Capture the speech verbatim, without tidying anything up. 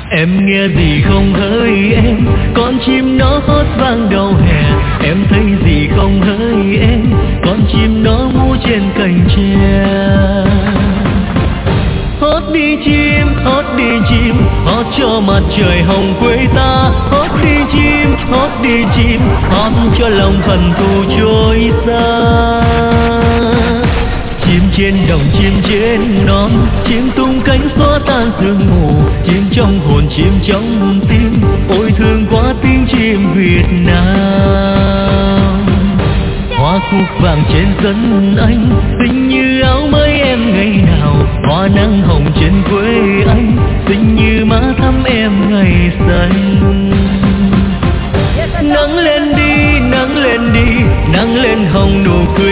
Em nghe gì không hỡi em, con chim nó hót vang đầu hè. Em thấy gì không hỡi em, con chim nó múa trên cành tre. Hót đi chim, hót đi chim, hót cho mặt trời hồng quê ta. Hót đi chim, hót đi chim, hót cho lòng phần thù trôi xa. Chim trên đồng, chim trên non, chim tung cánh xóa tan sương mù. Chim trong hồn, chim trong tim, ôi thương quá tiếng chim Việt Nam. Hoa cúc vàng trên sân anh, xinh như áo mới em ngày nào. Hoa nắng hồng trên quê anh, xinh như má thắm em ngày xanh. Nắng lên đi, nắng lên đi, nắng lên hồng nụ cười